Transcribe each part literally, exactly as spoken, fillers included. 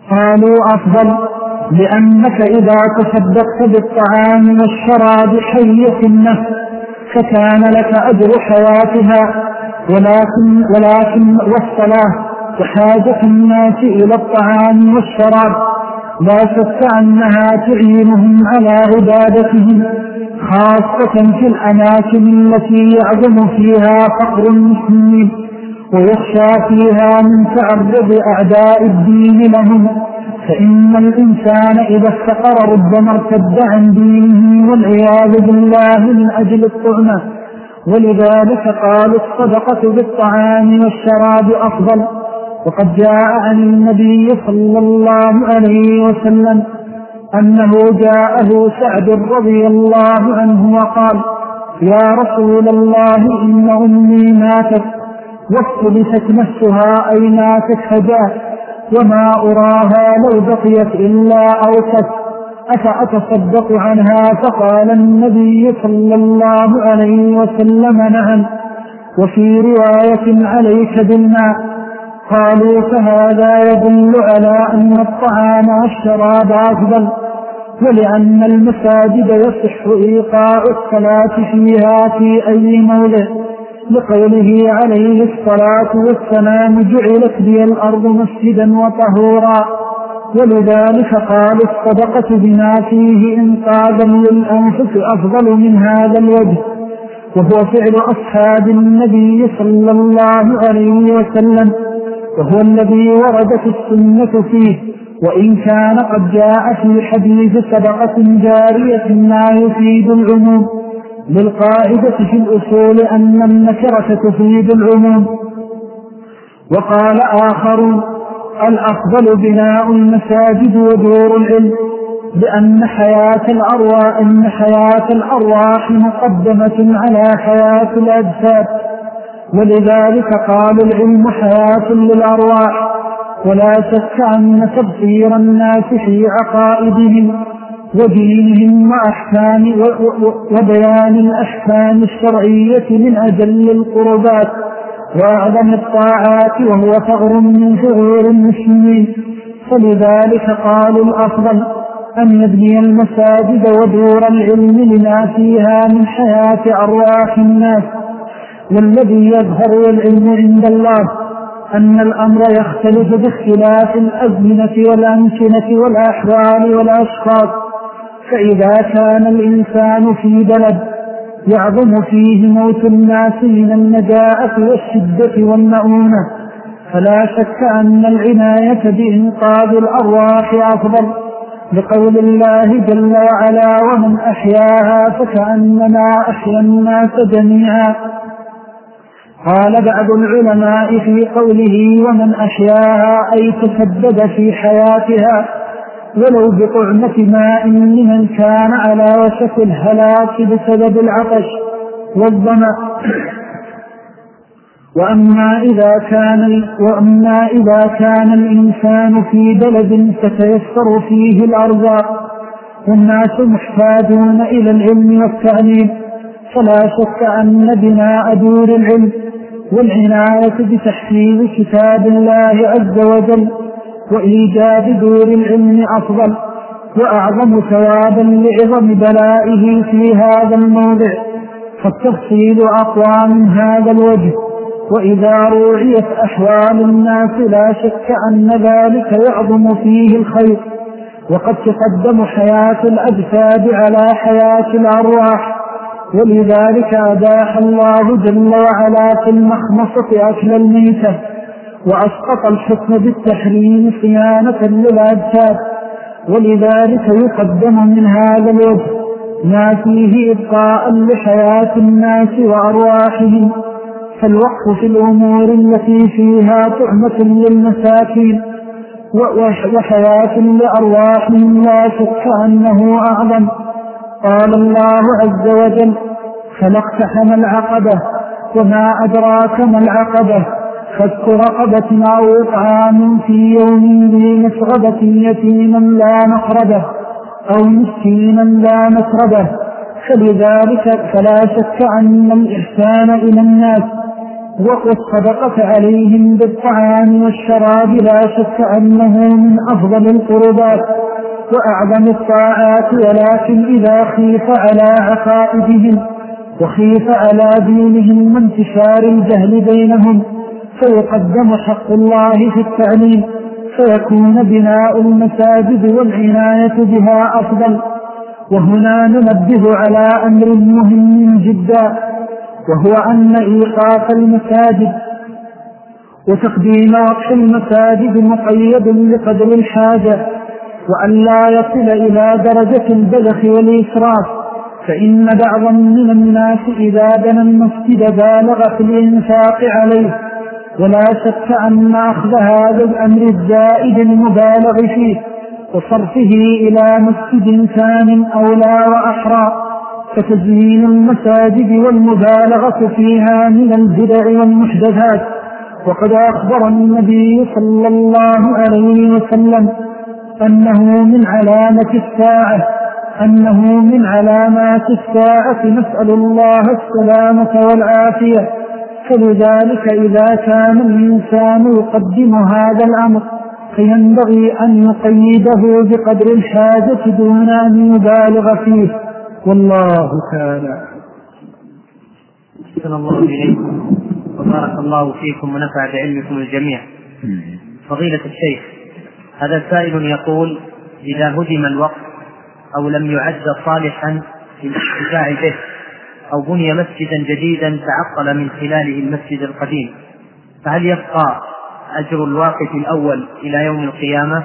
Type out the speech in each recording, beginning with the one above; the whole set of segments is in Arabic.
قالوا أفضل، لأنك إذا تصدقت بالطعام والشراب حية النفس فكان لك أجر حياتها، ولكن, ولكن والصلاة وحاجة الناس إلى الطعام والشراب لا شك أنها تعينهم على عبادتهم، خاصة في الأماكن التي يعظم فيها فقر المسلمين ويخشى فيها من تعرض أعداء الدين لهم، فإن الإنسان إذا استقر ربما ارتد عن دينه والعياذ بالله من أجل الطعمة. ولذلك قالوا الصدقة بالطعام والشراب أفضل. وقد جاء عن النبي صلى الله عليه وسلم أنه جاءه سعد رضي الله عنه وقال: يا رسول الله، إن أمي ماتت واختلفت نفسها أي ماتت فجاءت، وما أراها لو بقيت إلا أوتت، أفأتصدق عنها؟ فقال النبي صلى الله عليه وسلم: نعم. وفي رواية: عليك بالماء. قالوا: فهذا يدل على أن الطعام والشراب أفضل، ولأن المساجد يصح إيقاع الصلاة فيها في أي موضع، لقوله عليه الصلاة والسلام: جعلت لي الأرض مسجدا وطهورا. ولذلك قال الصدقة بما فيه إنقاذا للأنفس أفضل من هذا الوجه، وهو فعل أصحاب النبي صلى الله عليه وسلم، وهو الذي وردت السنة فيه، وإن كان قد جاء في حديث صدقة جارية ما يفيد العموم، للقاعدة في الأصول أن النكرة تفيد العموم. وقال آخر: الأفضل بناء المساجد ودور العلم، لأن حياة الأرواح إن حياة الأرواح مقدمة على حياة الأجساد، ولذلك قال العلم حياة للأرواح. ولا شك أن تبصير الناس في عقائدهم ودينهم وأحكام وبيان الأحكام الشرعية من أجل القربات وأعظم الطاعات، وهو ثغر من ثغور المسلمين. فلذلك قالوا الأفضل أن يبني المساجد ودور العلم لما فيها من حياة أرواح الناس. والذي يظهر العلم عند الله أن الأمر يختلف باختلاف الأزمنة والأمكنة والأحوال والأشخاص، فإذا كان الإنسان في بلد يعظم فيه موت الناس من النجاعة والشدة والمؤونة، فلا شك أن العناية بإنقاذ الأرواح أفضل، لقول الله جل وعلا: ومن أحياها فكأنما أحيا الناس جميعا. قال بعض العلماء في قوله ومن أحياها أي تسبب في حياتها ولو بطعمة ماء لمن كان على وشك الهلاك بسبب العطش والظمأ. وأما إذا كان, وأما إذا كان الإنسان في بلد تتيسر فيه الأرزاق والناس محتاجون إلى العلم والتعليم، فلا شك أن بناء دور العلم والعناية بتحفيظ كتاب الله عز وجل وإيجاد دور العلم أفضل وأعظم ثوابا لعظم بلائه في هذا الموضع، فالتفصيل أقوى من هذا الوجه. وإذا روعيت أحوال الناس لا شك أن ذلك يعظم فيه الخير، وقد تقدم حياة الأجساد على حياة الأرواح، ولذلك أباح الله جل وعلا في المخمصة أكل الميتة وأسقط الحكم بالتحريم صيانة للأجساد، ولذلك يقدم من هذا الوجه ما فيه إبقاء لحياة الناس وأرواحهم، فالوقف في الأمور التي فيها طعمة للمساكين وحياة لأرواحهم لا شك أنه أعظم. قال الله عز وجل: فلاقتحم العقبة وما أدراك ما العقبة فك رقبة أو إطعام في يوم ذي مسغبة يتيما لا مقربة أو مسكينا لا مسربة. فلذلك فلا شك أن الإحسان إلى الناس والصدقة عليهم بالطعام والشراب لا شك أنه من أفضل القربات وأعظم الطاعات، ولكن إذا خيف على عقائدهم وخيف على دينهم وانتشار الجهل بينهم فيقدم حق الله في التعليم، فيكون بناء المساجد والعناية بها أفضل. وهنا ننبه على أمر مهم جدا، وهو أن إيقاف المساجد وتقديم وقف المساجد مقيد بقدر الحاجة، وأن لا يصل إلى درجة البذخ والإسراف، فإن بعضا من الناس إذا بنى المسجد بالغ في الإنفاق عليه، ولا شك أن أخذ هذا الأمر الزائد المبالغ فيه وصرفه إلى مسجد ثان أولى وأحرى، فتزيين المساجد والمبالغة فيها من البدع والمحدثات. وقد أخبر النبي صلى الله عليه وسلم أنه من علامة الساعة أنه من علامات الساعة نسأل الله السلامة والعافية. فلذلك إذا كان الإنسان يقدم هذا الأمر فينبغي أن يقيده بقدر الحاجة دون أن يبالغ فيه، والله تعالى. أحسن الله إليكم وبارك الله فيكم ونفع بعلمكم الجميع. فضيلة الشيخ، هذا سائل يقول: إذا هدم الوقف أو لم يعد صالحا للانتفاع به أو بني مسجدا جديدا تعطل من خلاله المسجد القديم، فهل يبقى أجر الواقف الأول إلى يوم القيامة؟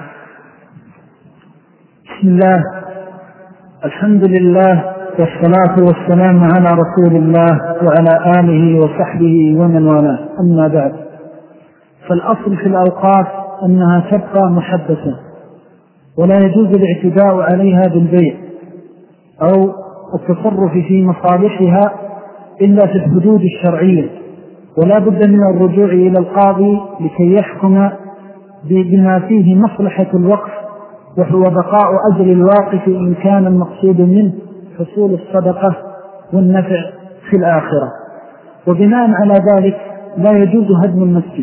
بسم الله، الحمد لله، والصلاة والسلام على رسول الله وعلى آله وصحبه ومن والاه، أما بعد، فالأصل في الأوقاف أنها تبقى محدثة، ولا يجوز الاعتداء عليها بالبيع أو التصرف في مصالحها إلا في الحدود الشرعية، ولا بد من الرجوع إلى القاضي لكي يحكم بما فيه مصلحة الوقف، وهو بقاء أجر الواقف إن كان المقصود منه حصول الصدقة والنفع في الآخرة. وبناء على ذلك لا يجوز هدم المسجد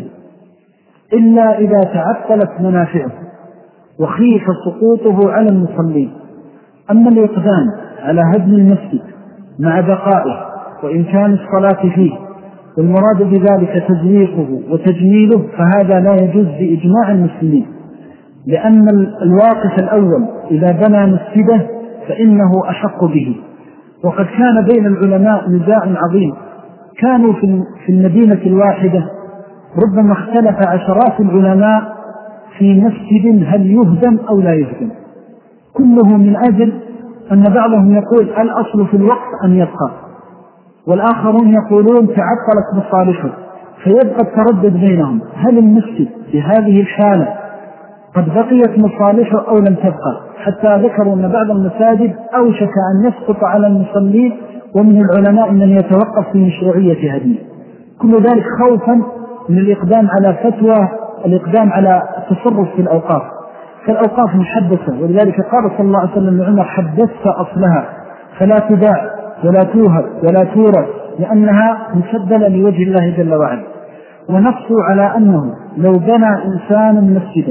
إلا إذا تعطلت منافعه وخيف سقوطه على المصلين. أما الإقدام على هدم المسجد مع بقائه وإن كان الصلاة فيه والمراد بذلك تزويقه وتجميله فهذا لا يجوز بإجماع المسلمين، لأن الواقف الأول إذا بنى مسجده فإنه أحق به. وقد كان بين العلماء نزاع عظيم، كانوا في المدينة الواحدة ربما اختلف عشرات العلماء في مسجد هل يهدم أو لا يهدم، كله من أجل أن بعضهم يقول الأصل في الوقت أن يبقى، والآخرون يقولون تعطلت مصالحه، فيبقى التردد بينهم، هل المسجد بهذه الحالة قد بقيت مصالحه أو لم تبقى؟ حتى ذكروا أن بعض المساجد أوشك أن يسقط على المصلين، ومن العلماء من يتوقف في مشروعية هدمه. كل ذلك خوفا من الإقدام على فتوى الإقدام على التصرف في الأوقاف، فالأوقاف محدثة، ولذلك قال صلى الله عليه وسلم لعمر: حدثت أصلها فلا تباع ولا توهب ولا تورث، لأنها مسدلة لوجه الله جل وعلا. ونصوا على أنه لو بنى إنسان مسجدا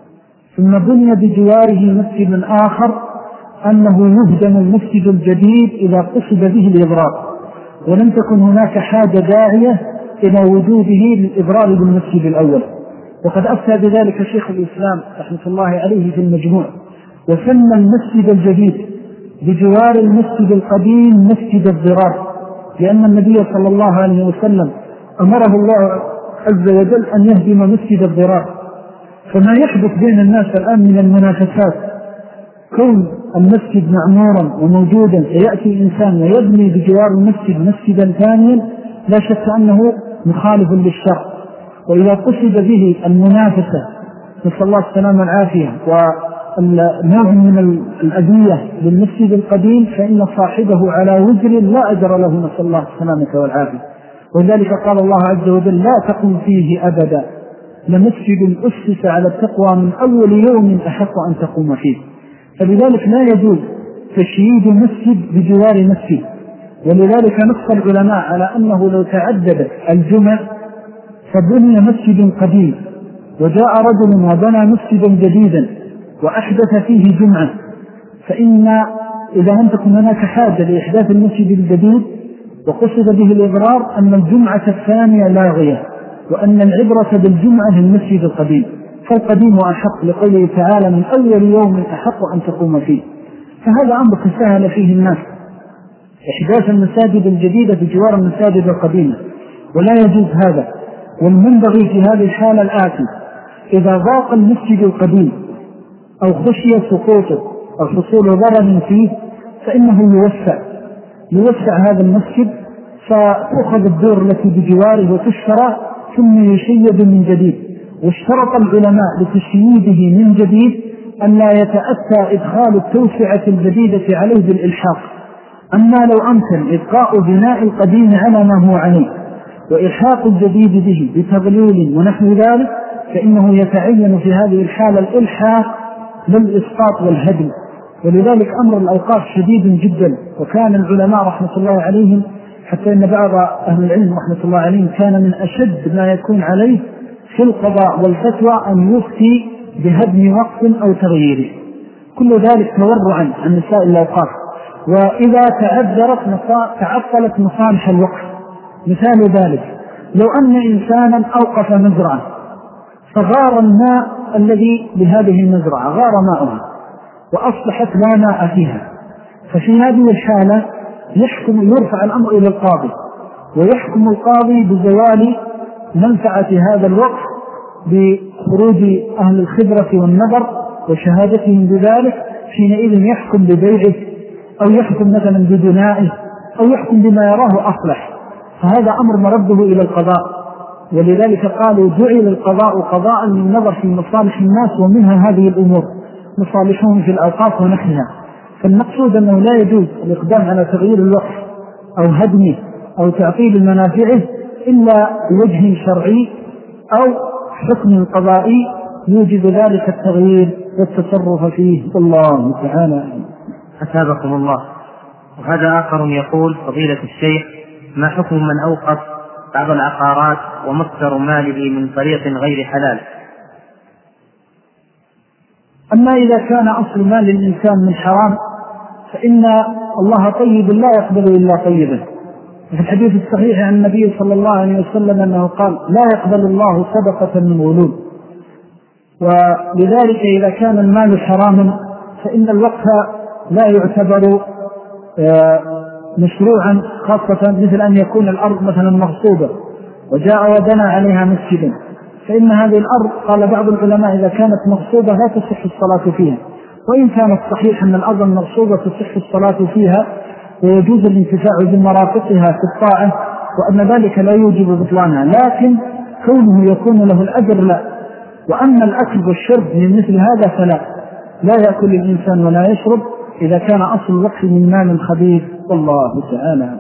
ثم بني بجواره مسجد آخر أنه يهدم المسجد الجديد إذا قصد به الإضرار، ولم تكن هناك حاجة داعية إلى وجوده للإضرار بالمسجد الأول. وقد أفتى بذلك شيخ الإسلام رحمة الله عليه في المجموع، وسمى المسجد الجديد بجوار المسجد القديم مسجد الضرار، لأن النبي صلى الله عليه وسلم أمره الله عز وجل أن يهدم مسجد الضرار. فما يحدث بين الناس الآن من المنافسات، كون المسجد معمورا وموجودا فيأتي إنسان ويبني بجوار المسجد مسجدا ثانيا، لا شك أنه مخالف للشرع. وإذا قصد به المنافسة نسأل الله السلامة والعافية ونوع من الأذية للمسجد القديم فإن صاحبه على وزر لا أجر له، نسأل الله السلامة والعافية. ولذلك قال الله عز وجل: لا تقم فيه أبدا، لمسجد أسس على التقوى من أول يوم أحق أن تقوم فيه. فلذلك لا يجوز تشييد مسجد بجوار مسجد. ولذلك نص العلماء على أنه لو تعددت الجمع فبني مسجد قديم وجاء رجل وبنى مسجدا جديدا وأحدث فيه جمعة، فإن إذا لم تكن هناك حاجة لإحداث المسجد الجديد وقصد به الإضرار أن الجمعة الثانية لاغية، وأن العبرة بالجمعة للمسجد القديم، فالقديم أحق لقوله تعالى من أول يوم أحق أن تقوم فيه. فهذا أمر تساهل فيه الناس إحداث المساجد الجديدة بجوار المساجد القديمة، ولا يجوز هذا. والمنبغي في هذه الحالة الآتي: إذا ضاق المسجد القديم أو خشي سقوطه أو حصول ضرر فيه فإنه يوسع يوسع هذا المسجد، فتأخذ الدور التي بجواره وتشترى ثم يشيد من جديد. واشترط العلماء لتشييده من جديد أن لا يتأتى إدخال التوسعة الجديدة عليه بالإلحاق. أما لو أمكن إبقاء بناء القديم على ما هو عليه وإلحاق الجديد به بتغليل ونحو ذلك، فإنه يتعين في هذه الحالة الإلحاق للإسقاط والهدم. ولذلك أمر الأوقاف شديد جدا، وكان العلماء رحمة الله عليهم حتى إن بعض أهل العلم رحمة الله عليهم كان من أشد ما يكون عليه في القضاء والفتوى أن يفتي بهدم وقف أو تغييره، كل ذلك تورعا عن نساء الأوقاف. وإذا تعذرت تعطلت مصالح الوقف، مثال ذلك لو أن إنسانا أوقف مزرعة فغار الماء الذي بهذه المزرعة غار ماؤها وأصبحت لا ماء فيها، ففي هذه الحالة يحكم يرفع الأمر إلى القاضي، ويحكم القاضي بزوال منفعة هذا الوقف بخروج أهل الخبرة والنظر وشهادتهم بذلك. حينئذ يحكم ببيعه أو يحكم مثلا بدنائه أو يحكم بما يراه أصلح، فهذا أمر مرده إلى القضاء. ولذلك قالوا جعل القضاء قضاء من نظر في مصالح الناس، ومنها هذه الأمور مصالحهم في الأوقاف ونحنها. فالمقصود أنه لا يجوز الإقدام على تغيير الوقف أو هدمه أو تعطيل منافعه إلا بوجه شرعي أو حكم قضائي يوجب ذلك التغيير والتصرف فيه. الله تعالى أثابكم الله. وهذا آخر يقول: فضيلة الشيخ، ما حكم من أوقف بعض العقارات ومصدر ماله من طريق غير حلال؟ أما إذا كان أصل مال الإنسان من حرام فإن الله طيب لا يقبل إلا طيبا. في الحديث الصحيح عن النبي صلى الله عليه وسلم أنه قال: لا يقبل الله صدقة من غلول. ولذلك إذا كان المال حراما فإن الوقف لا يعتبر مشروعا، خاصة مثل أن يكون الأرض مثلا مغصوبة وجاء وبنى عليها مسجدا، فإن هذه الأرض قال بعض العلماء إذا كانت مغصوبة لا تصح الصلاة فيها، وإن كانت صحيح أن الأرض المغصوبة تصح الصلاة فيها ويجوز الانتفاع بمرافقها في الطاعة، وأن ذلك لا يوجب بطلانها، لكن كونه يكون له الأجر لا. وأما الأكل والشرب من مثل هذا فلا لا يأكل الإنسان ولا يشرب إذا كان أصل الوقف من مال خبيث. والله تعالى.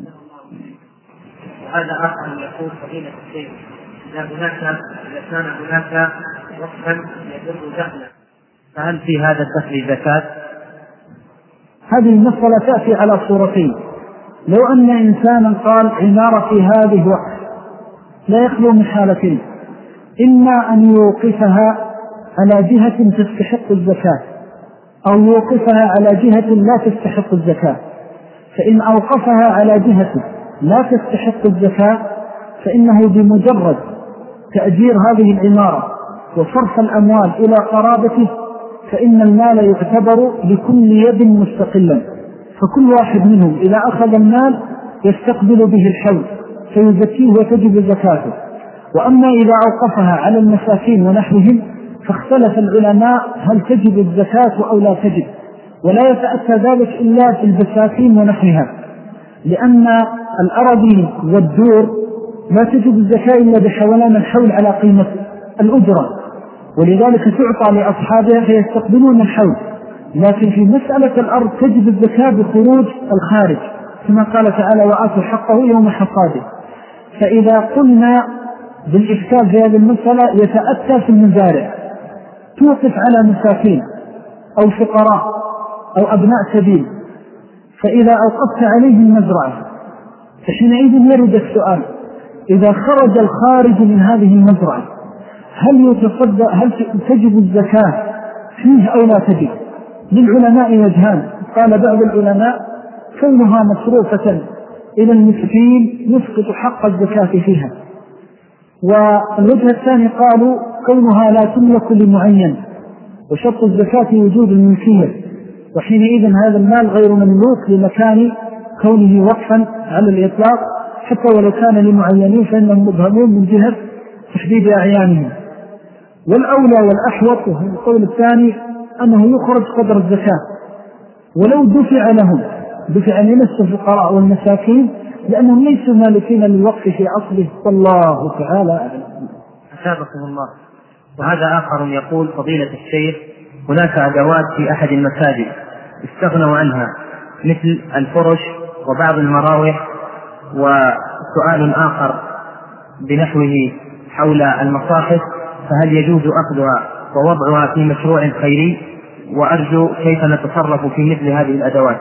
هذا آخر يقول: فضيلة الشيخ، إذا هناك إذا كان هناك وقفا يدر دخلا فهل في هذا الدخل زكاة؟ هذه المسألة تأتي على صورتين. لو أن إنسانا قال عمارة في هذه وقف لا يخلو من حالتين: إما أن يوقفها على جهة تستحق الزكاة أو يوقفها على جهة لا تستحق الزكاة. فإن أوقفها على جهة لا تستحق الزكاة فإنه بمجرد تأجير هذه العمارة وصرف الأموال إلى قرابته فإن المال يعتبر لكل يد مستقلا، فكل واحد منهم إذا أخذ المال يستقبل به الحول فيزكيه وتجب زكاته. وأما إذا أوقفها على المساكين ونحوهم فاختلف العلماء هل تجب الزكاة أو لا تجب، ولا يتأتى ذلك إلا في البساتين ونحوها، لأن الأراضي والدور لا تجب الزكاة إلا بحولان الحول على قيمة الأجرة، ولذلك تعطى لأصحابها فيستقبلون الحول. لكن في مسألة الأرض تجب الزكاة بخروج الخارج كما قال تعالى: وآتوا حقه يوم حصاده. فإذا قلنا بالإشكال في هذه المسألة يتأتى في المزارع، توقف على مساكين أو فقراء أو أبناء سبيل، فإذا أوقفت عليهم مزرعة فحينئذ يرد السؤال: إذا خرج الخارج من هذه المزرعة هل يتصدق، هل تجب الزكاة فيه أو لا تجب؟ للعلماء وجهان. قال بعض العلماء كونها مصروفة إلى المسكين يسقط حق الزكاة فيها، والوجه الثاني قالوا كونها لا تملك لمعين، وشرط الزكاة وجود الملكية، وحينئذ هذا المال غير مملوك لمكان كونه وقفا على الإطلاق، حتى ولو كان لمعينين فإنهم مبهمون من جهة تحديد أعيانهم. والأولى والأحوط وهو القول الثاني أنه يخرج قدر الزكاة ولو دفع لهم، دفع لنفس الفقراء والمساكين، لأنهم ليسوا مالكين للوقف في أصله. والله تعالى أعلم. أثابكم الله. وهذا آخر يقول فضيلة الشيخ هناك أدوات في أحد المساجد استغنوا عنها مثل الفرش وبعض المراوح، وسؤال آخر بنحوه حول المصاحف، فهل يجوز أخذها ووضعها في مشروع خيري؟ وأرجو كيف نتصرف في مثل هذه الأدوات.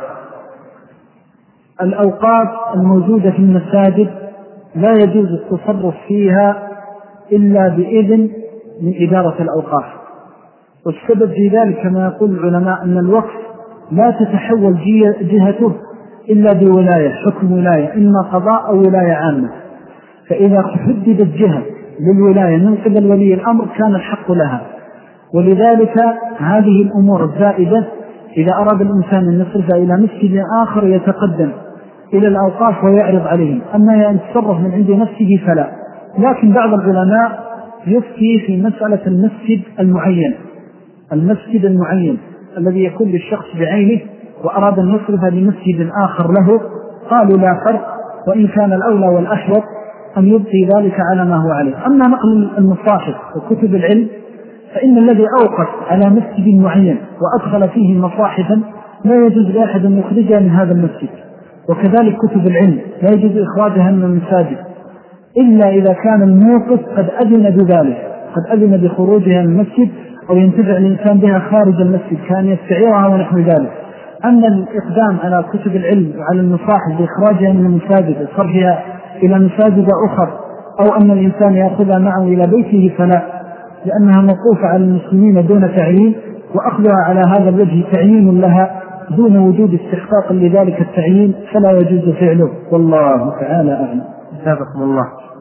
الأوقات الموجودة في المساجد لا يجوز التصرف فيها إلا بإذن من إدارة الأوقاف، والسبب في ذلك كما يقول العلماء أن الوقف لا تتحول جهته إلا بولاية، حكم ولاية إما قضاء أو ولاية عامة، فإذا حددت جهة للولاية من قبل ولي الأمر كان الحق لها. ولذلك هذه الأمور الزائدة إذا أراد الإنسان أن يصرفها إلى مسجد آخر يتقدم إلى الأوقاف ويعرض عليهم، أما أن يتصرف من عند نفسه فلا. لكن بعض العلماء يفتي في مسألة المسجد المعين، المسجد المعين الذي يكون للشخص بعينه وأراد أن يصرفها لمسجد آخر له، قالوا لا فرق، وإن كان الأولى والأحوط أن يبقي ذلك على ما هو عليه. أما نقل المصاحف وكتب العلم فإن الذي أوقف على مسجد معين وأدخل فيه مصاحفا لا يجوز لأحد أن يخرجها من هذا المسجد، وكذلك كتب العلم لا يجوز إخراجها من المساجد إلا إذا كان الموقف قد أذن بذلك، قد أذن بخروجها من المسجد أو ينتفع الإنسان بها خارج المسجد كان يستعيرها ونحو ذلك. أما الإقدام على كتب العلم وعلى المصاحف بإخراجها من المساجد وصرفها إلى مساجد أخرى، أو أن الإنسان يأخذها معه إلى بيته فلا، لأنها موقوفة على المسلمين دون تعيين، وأخذها على هذا الوجه تعيين لها دون وجود استحقاق لذلك التعيين فلا يجوز فعله. والله تعالى أعلم. أثابكم الله.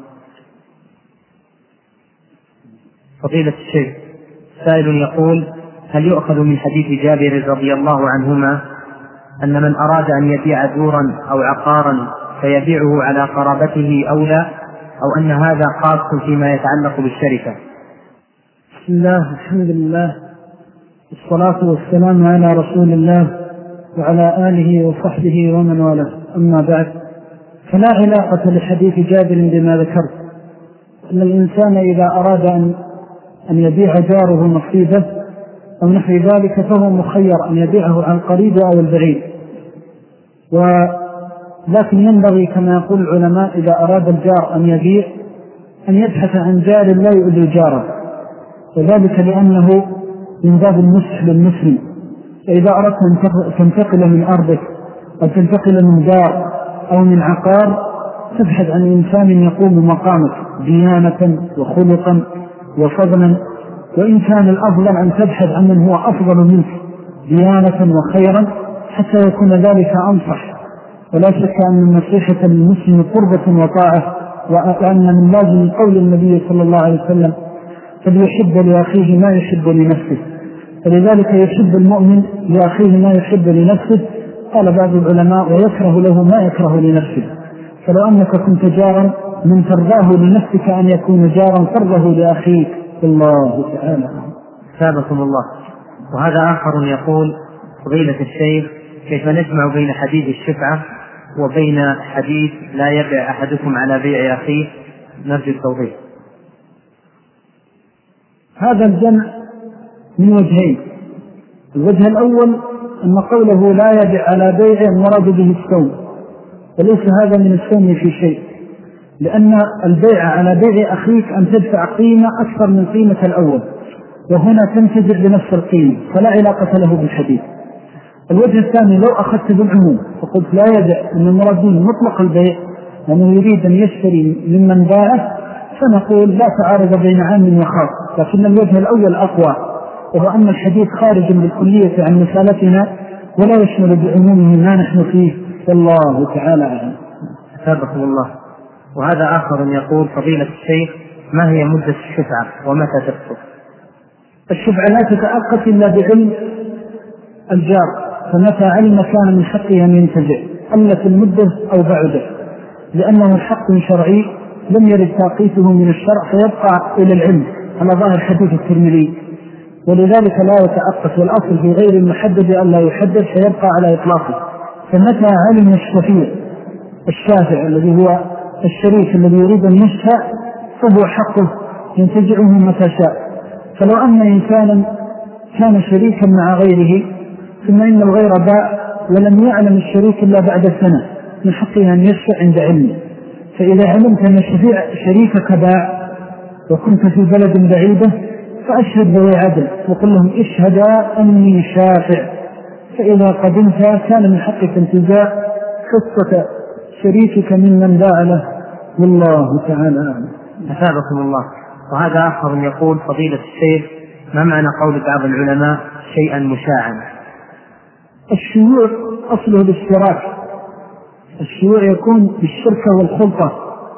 فضيلة الشيخ سائل يقول هل يؤخذ من حديث جابر رضي الله عنهما أن من أراد أن يبيع دورا أو عقارا فيبيعه على قرابته أولى، أو أن هذا خاص فيما يتعلق بالشركة؟ بسم الله، الحمد لله، والصلاة والسلام على رسول الله وعلى آله وصحبه ومن والاه، أما بعد، فلا علاقة لحديث جابر بما ذكرت، أن الإنسان إذا أراد أن أن يبيع جاره نصيبه أو نحو ذلك فهو مخير أن يبيعه عن قريب أو البعيد. ولكن ينبغي كما يقول العلماء إذا أراد الجار أن يبيع أن يبحث عن جار لا يؤذي جاره، وذلك لأنه من باب النصح للمسلم. فإذا أردت أن تنتقل من أرضك أو تنتقل من دار أو من عقار تبحث عن إنسان يقوم مقامك ديانة وخلقا وفضلا، وإن كان الأفضل أن تبحث عن من هو أفضل منك ديانة وخيرا حتى يكون ذلك أنصح. ولا شك أن النصيحة للمسلم قربة وطاعة، وأن من لازم قول النبي صلى الله عليه وسلم فليحب لأخيه ما يحب لنفسه، فلذلك يحب المؤمن لأخيه ما يحب لنفسه. قال بعض العلماء ويكره له ما يكره لنفسه، فلو أنك كنت جارا من ترضاه لنفسك أن يكون جارا ترضه لأخيك. الله تعالى. ثابكم الله. وهذا آخر يقول فضيلة الشيخ كيف نجمع بين حديث الشفعة وبين حديث لا يبيع أحدكم على بيع أخيه؟ نرجو التوضيح. هذا الجمع من وجهين. الوجه الأول أن قوله لا يبيع على بيع المراد به السوم، وليس هذا من السوم في شيء، لأن البيع على بيع أخيك أن تدفع قيمة أكثر من قيمة الأول، وهنا تنتجر بنفس القيمة، فلا علاقة له بالحديث. الوجه الثاني لو أخذت بالعموم فقلت لا يبيع أن المراد به مطلق البيع أنه يريد أن يشتري ممن باعه فنقول لا تعارض بين عام وخاص، لكن الوجه الأول أقوى، وهو أن الحديث خارج بالكلية عن مسألتنا ولا يشمل بعمومه ما نحن فيه، والله تعالى أعلم. أثابكم الله. وهذا آخر يقول فضيلة الشيخ ما هي مدة الشفعة ومتى تسقط؟ الشفعة لا تتأقت إلا بعلم الجار، فمتى علم كان من حقه أن ينتزع قلت المدة أو بعده، لأنه حق شرعي لم يرد تأقيته من الشرع فيبقى إلى العلم على ظاهر حديث الترمذي، ولذلك لا يتأقت، والأصل في غير المحدد أن لا يحدد فيبقى على إطلاقه. فمتى علم الشفيع الشافع الذي هو الشريك الذي يريد أن يشفع فهو حقه ينتزعه متى شاء. فلو أن إنسانا كان شريكا مع غيره ثم إن الغير باع ولم يعلم الشريك إلا بعد سنة من حقه أن يشفع عند علمه، فإذا علمت أن الشفيع شريكك باع وكنت في بلد بعيدة فأشهد ذوي عدل وقل لهم اشهدا أني شافع، فإذا قدمت كان من حقك انتزاع حصة شريكك ممن باع له، والله تعالى أعلم. أثابكم الله. وهذا آخر يقول فضيلة الشيخ ما معنى قول بعض العلماء شيئا مشاعا؟ الشيوع أصله الاشتراك، الشيوع يكون بالشركة والخلطة،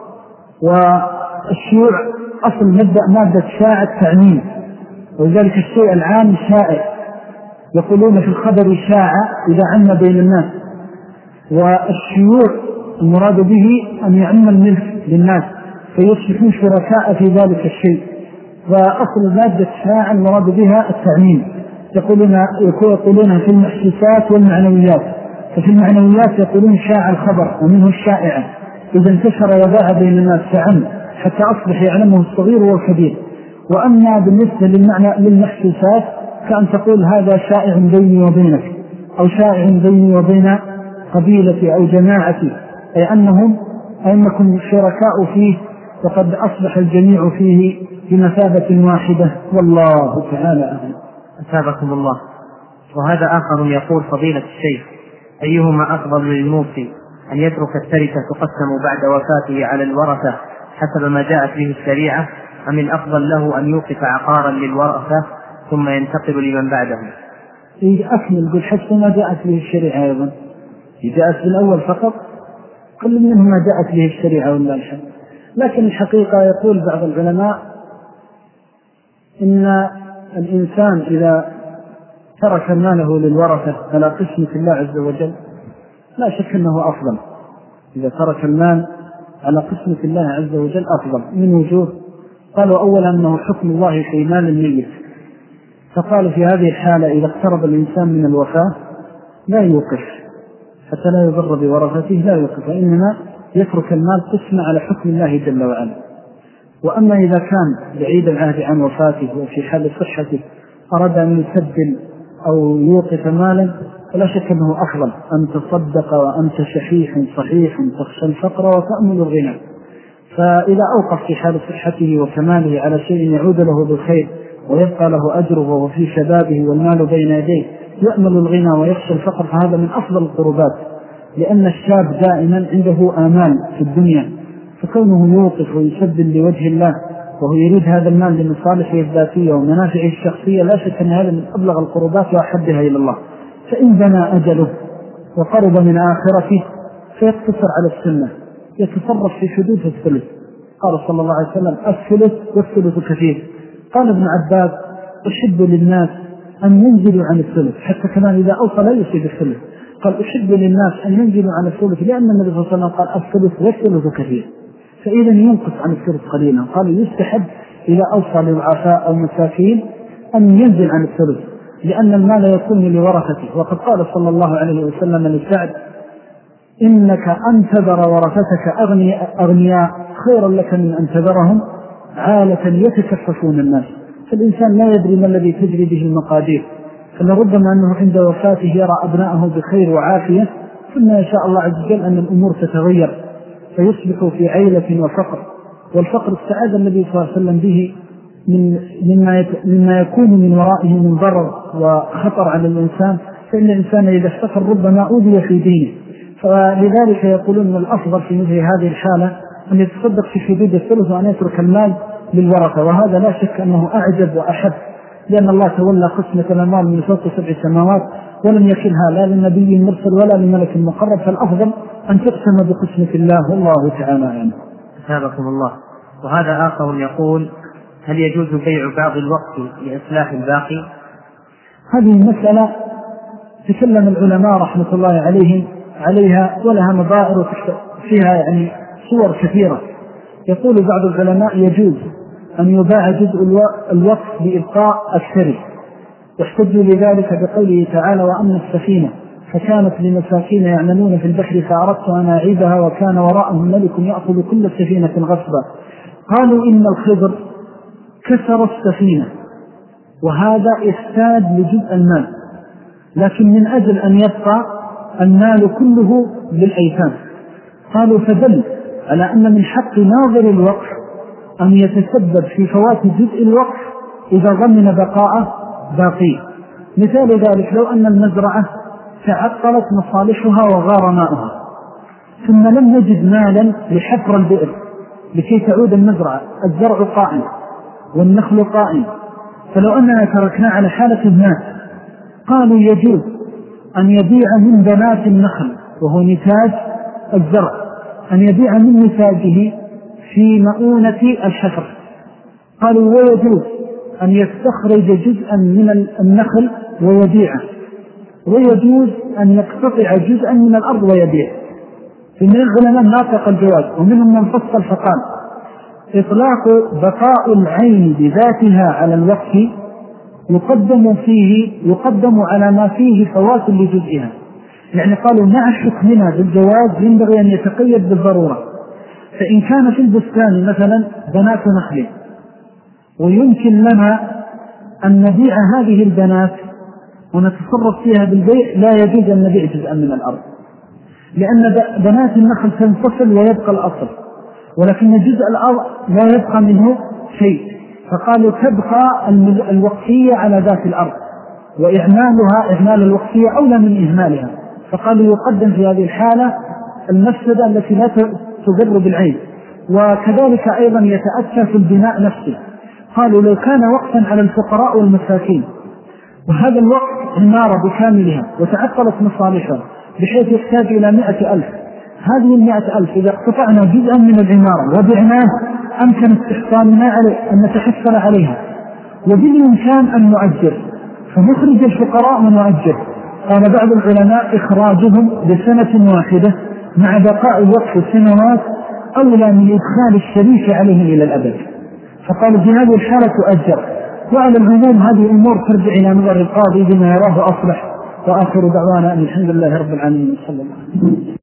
والشيوع أصل مبدأ مادة شاع التعميم، وذلك الشيء العام شائع، يقولون في الخبر شاع إذا عم بين الناس، والشيوع المراد به أن يعم الملك للناس فيصبحون شركاء في ذلك الشيء، وأصل مادة شاع المراد بها التعميم، يقولون يقولون في المحسوسات والمعنويات، ففي المعنويات يقولون شاع الخبر ومنه الشائعة، إذا انتشر وباع بين الناس فعم حتى أصبح يعلمه الصغير والكبير. وأما بالنسبة للمعنى للمحسوسات كأن تقول هذا شائع بيني وبينك أو شائع بيني وبين قبيلتي أو جماعتي، أي أنهم أنكم شركاء فيه وقد أصبح الجميع فيه بمثابة واحدة، والله تعالى أعلم. أثابكم الله. وهذا آخر يقول فضيلة الشيخ أيهما أفضل للموصي أن يترك التركة تقسم بعد وفاته على الورثة حسب ما جاءت به الشريعة، أم الأفضل له أن يوقف عقارا للورثة ثم ينتقل لمن بعده؟ إذا أكمل قل حسب ما جاءت به الشريعة أيضا، إذا جاءت في الأول فقط كل منهما جاءت به الشريعة ولا الحمد. لكن الحقيقة يقول بعض العلماء إن الإنسان إذا ترك ماله للورثة على قسمة الله عز وجل لا شك أنه أفضل، إذا ترك المال على قسمة الله عز وجل أفضل من وجوه. قالوا أولا أنه حكم الله في مال الميت، فقالوا في هذه الحالة إذا اقترب الإنسان من الوفاة لا يوقف حتى لا يضر بورثته، لا يوقف، وإنما يترك المال قسمة على حكم الله جل وعلا. وأما إذا كان بعيد العهد عن وفاته وفي حال صحته أراد أن يسدل أو يوقف مالا فلا شك أنه أفضل أن تصدق وأنت شحيح صحيح تخشى الفقر وتأمل الغنى. فإذا أوقف في حال صحته وكماله على شيء يعود له بالخير ويبقى له أجره وهو في شبابه والمال بين يديه يأمل الغنى ويخشى الفقر، فهذا من أفضل القربات، لأن الشاب دائما عنده آمال في الدنيا، فكونه يوقف ويسدل لوجه الله وهو يريد هذا المال لمصالحه الذاتية ومنافعه الشخصية لا شك أن هذا من أبلغ القربات وأحبها إلى الله. فإن بنى أجله وقرب من آخرته فيقتصر على السنة، يتصرف في حدود الثلث. قال صلى الله عليه وسلم الثلث والثلث كثير. قال ابن عباس أحب للناس أن ينزلوا عن الثلث، حتى كمان إذا أوصى لا يصيب الثلث، قال أحب للناس أن ينزلوا عن الثلث، لأن النبي صلى الله عليه وسلم قال الثلث والثلث كثير، فإذا ينقص عن الثلث قليلا. قال يستحب إذا أوصى للضعفاء أو مساكين أن ينزل عن الثلث، لأن المال يكون لورثته. وقد قال صلى الله عليه وسلم لسعد إنك أن تذر ورثتك أغنياء خيرا لك من أن تذرهم عالة يتكففون الناس. فالإنسان لا يدري ما الذي تجري به المقادير، فلربما أنه عند وفاته يرى أبنائه بخير وعافية، ثم يشاء الله عز وجل أن الأمور تتغير فيصبح في عيلة وفقر. والفقر استعاذ النبي صلى الله عليه وسلم به من مما, يت... مما يكون من ورائه من ضرر وخطر على الإنسان، فإن الإنسان إذا افتقر ربما أوذي في دينه. فلذلك يقولون الأفضل في مثل هذه الحالة أن يتصدق في حدود الثلث وأن يترك المال للورثة، وهذا لا شك أنه أعجب وأحب، لأن الله تولى قسمة الأموال من فوق سبع سماوات ولم يكلها لا للنبي المرسل ولا للملك المقرب، فالأفضل أن تقسم بقسمة الله والله تعالى عنه. أثابكم الله. وهذا آخر يقول: هل يجوز بيع بعض الوقت لإصلاح الباقي؟ هذه المسألة تكلم العلماء رحمة الله عليهم عليها ولها مظاهر فيها يعني صور كثيرة. يقول بعض العلماء يجوز أن يباع جزء الوقت بإبقاء الشري، واحتجوا لذلك بقوله تعالى: وأما السفينة فكانت لمساكين يعملون في البحر فأردت أن أعيبها وكان وراءهم ملك يأخذ كل سفينة غصبا. قالوا إن الخضر كسر السفينة وهذا إفساد لجزء المال، لكن من أجل أن يبقى المال كله للأيتام. قالوا فدل على أن من حق ناظر الوقف أن يتسبب في فوات جزء الوقف إذا ضمن بقاء باقي. مثال ذلك لو أن المزرعة تعطلت مصالحها وغار ماؤها ثم لم نجد مالا لحفر البئر لكي تعود المزرعة، الزرع قائم والنخل قائم، فلو أننا تركنا على حالة الناس قالوا يجوز أن يبيع من بنات النخل وهو نتاج الزرع، أن يبيع من نتاجه في مؤونة الحفر. قالوا ويجوز أن يستخرج جزءا من النخل ويبيعه، ويجوز أن يقتطع جزءا من الأرض ويبيع. فمن العلماء ناطق الجواز، ومنهم من فصل فقال: إطلاق بقاء العين بذاتها على الوقت يقدم فيه يقدم على ما فيه فوات لجزئها. يعني قالوا مع حكمنا بالجواز ينبغي أن يتقيد بالضرورة. فإن كان في البستان مثلا بنات نخل ويمكن لنا أن نبيع هذه البنات ونتصرف فيها بالبيع، لا يجوز أن نبيع جزءا من الأرض، لأن بنات النخل تنفصل ويبقى الأصل، ولكن جزء الأرض لا يبقى منه شيء. فقالوا تبقى الوقتية على ذات الأرض، وإعمالها إعمال الوقتية أولى من إهمالها. فقالوا يقدم في هذه الحالة المفسدة التي لا تضر بالعين، وكذلك أيضا يتأتى في البناء نفسه. قالوا لو كان وقتا على الفقراء والمساكين وهذا الوقت عمارة بكاملها وتعطلت مصالحها بحيث يحتاج إلى مئة ألف، هذه المئة ألف إذا اقتطعنا جزءا من العمارة وبعناه أمكن استحصالنا عليه أن نتحصل عليها، وبالإمكان أن نؤجر فنخرج الفقراء ونؤجر. قال بعض العلماء إخراجهم بسنة واحدة مع بقاء الوقت سنوات أولى من إدخال الشريك عليه إلى الأبد. فقالوا في هذه الحالة تؤجر. وعلى العموم هذه الأمور ترجع إلى نظر القاضي بما يراه أصلح. وآخر دعوانا أن الحمد لله رب العالمين صلى الله عليه وسلم.